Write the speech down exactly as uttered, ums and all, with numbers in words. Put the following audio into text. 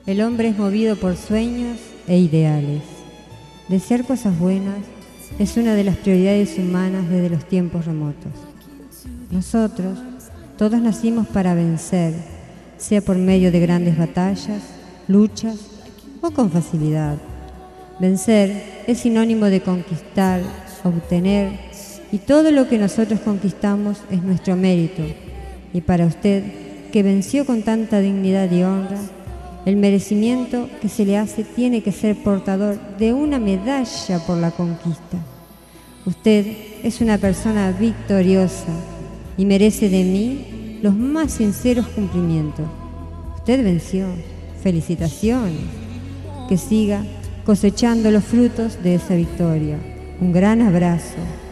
El hombre es movido por sueños e ideales. Desear cosas buenas es una de las prioridades humanas desde los tiempos remotos. Nosotros, todos nacimos para vencer, sea por medio de grandes batallas, luchas o con facilidad. Vencer es sinónimo de conquistar, obtener, y todo lo que nosotros conquistamos es nuestro mérito. Y para usted, que venció con tanta dignidad y honra, el merecimiento que se le hace tiene que ser portador de una medalla por la conquista. Usted es una persona victoriosa y merece de mí los más sinceros cumplimientos. Usted venció. Felicitaciones. Que siga cosechando los frutos de esa victoria. Un gran abrazo.